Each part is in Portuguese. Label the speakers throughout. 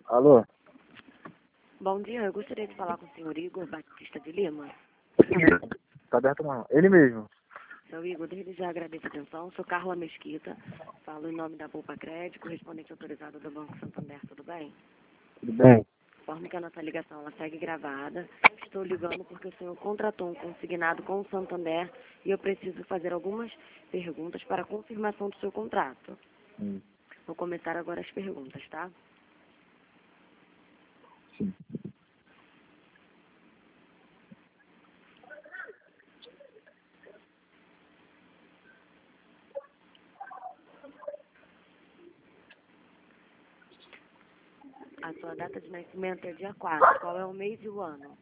Speaker 1: Alô?
Speaker 2: Bom dia, eu gostaria de falar com o senhor Igor Batista de Lima.
Speaker 1: Tá aberto não. Ele mesmo.
Speaker 2: Seu Igor, desde já agradeço a atenção. Sou Carla Mesquita, falo em nome da Poupa Crédito, correspondente autorizado do Banco Santander, tudo bem?
Speaker 1: Tudo bem?
Speaker 2: Informe que a nossa ligação ela segue gravada. Estou ligando porque o senhor contratou um consignado com o Santander e eu preciso fazer algumas perguntas para a confirmação do seu contrato. Vou começar agora as perguntas, tá?
Speaker 1: Sim.
Speaker 2: A sua data de nascimento é dia 4. Qual é o mês e o ano?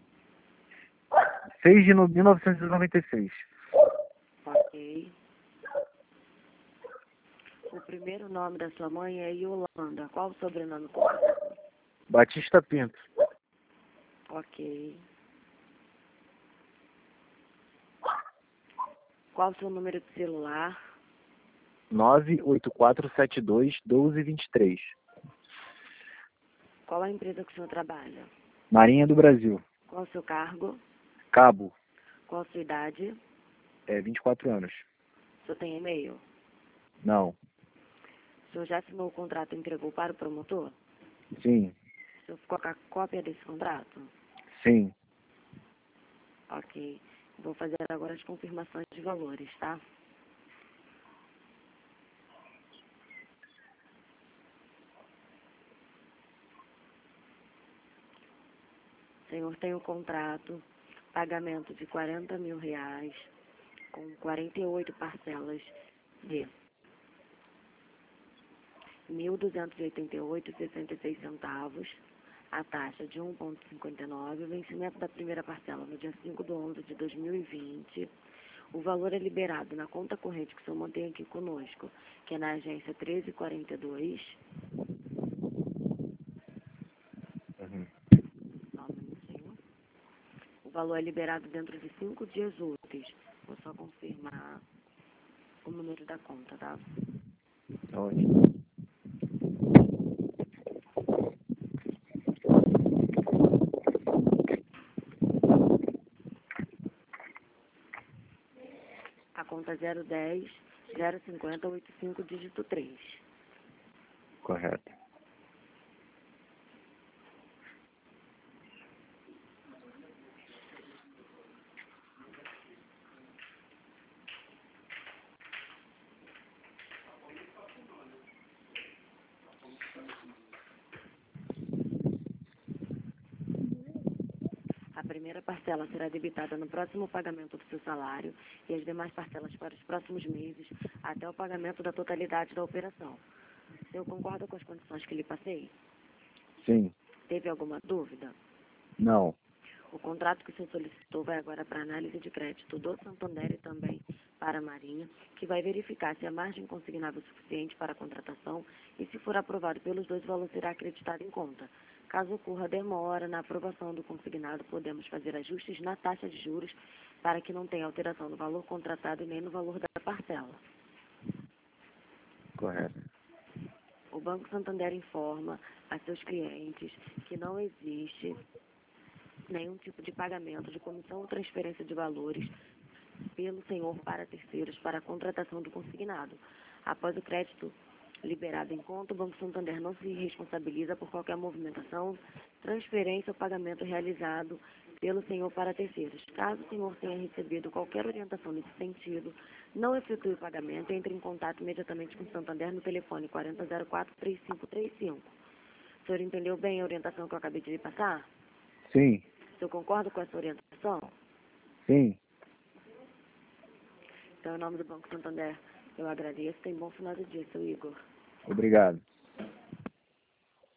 Speaker 1: 6 de 1996.
Speaker 2: Ok. O primeiro nome da sua mãe é Yolanda. Qual o sobrenome completo?
Speaker 1: Batista Pinto.
Speaker 2: Ok. Qual o seu número de celular?
Speaker 1: 98472-1223.
Speaker 2: Qual a empresa que o senhor trabalha?
Speaker 1: Marinha do Brasil.
Speaker 2: Qual o seu cargo?
Speaker 1: Cabo.
Speaker 2: Qual a sua idade?
Speaker 1: 24 anos.
Speaker 2: O senhor tem e-mail?
Speaker 1: Não.
Speaker 2: O senhor já assinou o contrato e entregou para o promotor?
Speaker 1: Sim.
Speaker 2: O senhor ficou com a cópia desse contrato?
Speaker 1: Sim.
Speaker 2: Ok. Vou fazer agora as confirmações de valores, tá? O senhor tem o contrato, pagamento de R$40 mil, com 48 parcelas de R$1.288,66, a taxa de 1,59, o vencimento da primeira parcela no dia 5/11 de 2020. O valor é liberado na conta corrente que o senhor mantém aqui conosco, que é na agência 1342. Só um minutinho. O valor é liberado dentro de 5 dias úteis. Vou só confirmar o número da conta, tá?
Speaker 1: Ótimo.
Speaker 2: A conta 010 050 85 dígito 3.
Speaker 1: Correto.
Speaker 2: A primeira parcela será debitada no próximo pagamento do seu salário e as demais parcelas para os próximos meses, até o pagamento da totalidade da operação. O senhor concorda com as condições que lhe passei?
Speaker 1: Sim.
Speaker 2: Teve alguma dúvida?
Speaker 1: Não.
Speaker 2: O contrato que o senhor solicitou vai agora para análise de crédito do Santander e também para a Marinha, que vai verificar se a margem consignável é suficiente para a contratação e, se for aprovado pelos dois, o valor será acreditado em conta. Caso ocorra demora na aprovação do consignado, podemos fazer ajustes na taxa de juros para que não tenha alteração no valor contratado e nem no valor da parcela.
Speaker 1: Correto.
Speaker 2: O Banco Santander informa a seus clientes que não existe nenhum tipo de pagamento de comissão ou transferência de valores pelo senhor para terceiros para a contratação do consignado. Após o crédito liberado em conta, o Banco Santander não se responsabiliza por qualquer movimentação, transferência ou pagamento realizado pelo senhor para terceiros. Caso o senhor tenha recebido qualquer orientação nesse sentido, não efetue o pagamento e entre em contato imediatamente com o Santander no telefone 4004-3535. O senhor entendeu bem a orientação que eu acabei de lhe passar?
Speaker 1: Sim.
Speaker 2: O senhor concorda com essa orientação?
Speaker 1: Sim.
Speaker 2: Então, em nome do Banco Santander, eu agradeço. Tem bom final de dia, seu Igor.
Speaker 1: Obrigado.